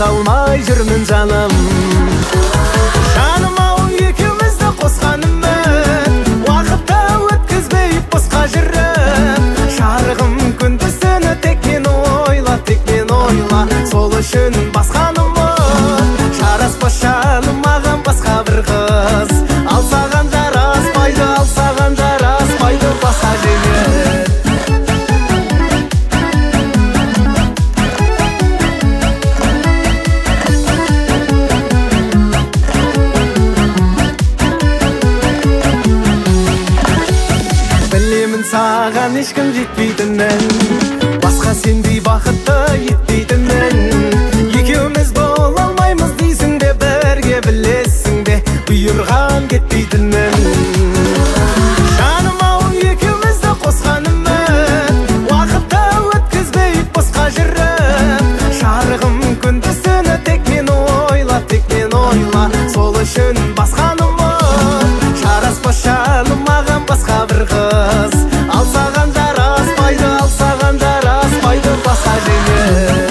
айта алмай жүрмін жаным. Жаным ау екеумізді қосқанымен, уақытты өткізбей босқа жүріп. Шарығым күндіз түні тек мен ойла, тек мен ойла, сол үшін басқаным ұмыт. Жараспас жаным маған басқа бір қыз, алсаған жараспайды, алсаған жараспайды басқа жігіт. Білемін саған ешкім жетпейтінін, басқа сендей бақытты етпейтінін. Екеуміз бола алмаймыз дейсің бе, бірге білесің бе, бұйырған кетпейтінін. Жаным ау екеумізді қосқанымен, уақытты өткізбей босқа жүріп. Шарығым күндіз түні тек мен ойла, тек мен ойла, сол үшін басқаным ұмыт. Жараспас жаным маған басқа бір қыз, алсаған жараспайды, алсаған жараспайды басқа жігіт.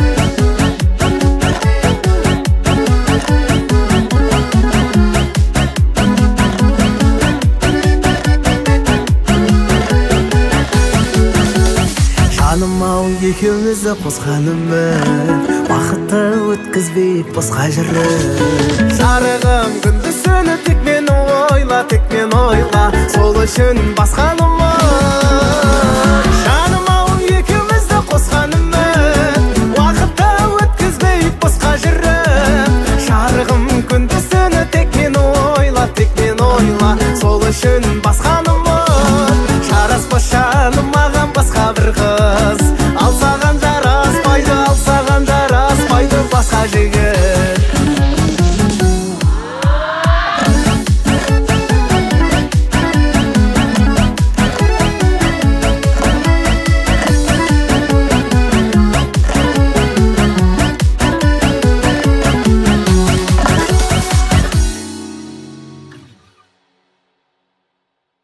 Жаным ау екеумізді қосқанымен, уақытты өткізбей босқа жүріп. Жарығым күндіз түні тек мен ойла, тек мен ойла, сол үшін басқаным ұмыт.